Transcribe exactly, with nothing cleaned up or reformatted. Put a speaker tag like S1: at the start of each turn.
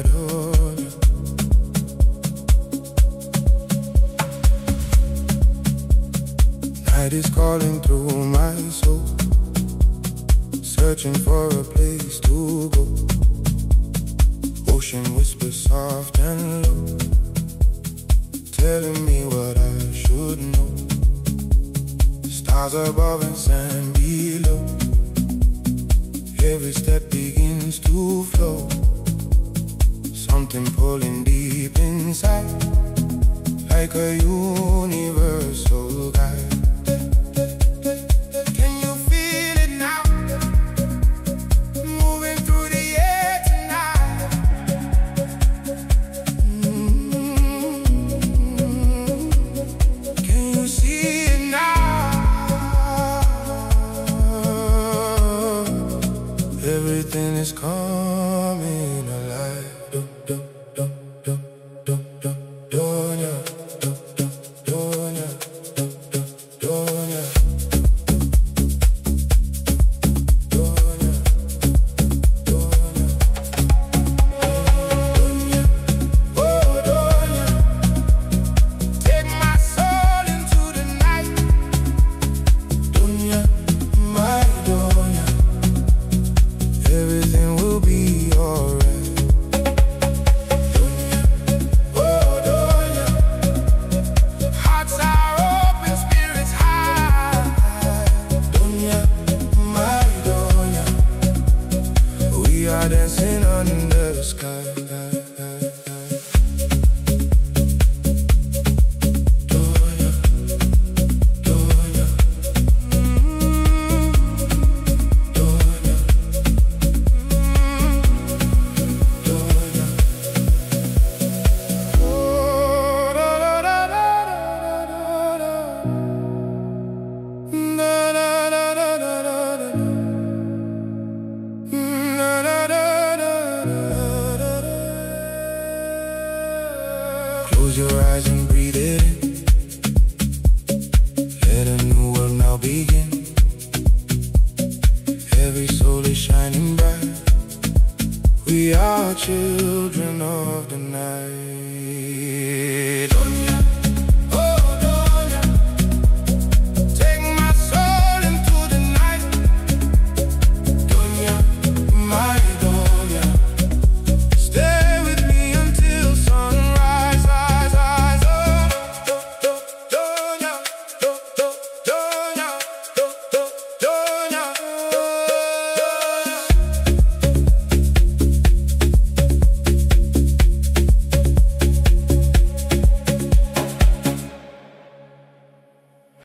S1: Donya. Night is calling through my soul, searching for a place to go. Ocean whispers soft and low, telling me what I should know. Stars above and sand below, every step begins to flow. Something pulling deep inside, like a universal guide. Everything is coming alive. Do, do, do, do, do, do, Donya. Do, do, Donya. Do, do, Donya. Donya. Donya. Donya. Oh, Donya. Take my soul into the night. Donya, my Donya. Everything will be alright. Donya, oh Donya. Hearts are open, spirits high. Donya, my Donya. We are dancing under the sky. Donya, Donya. Donya. Close your eyes and breathe it in. Let a new world now begin. Every soul is shining bright. We are children of the night.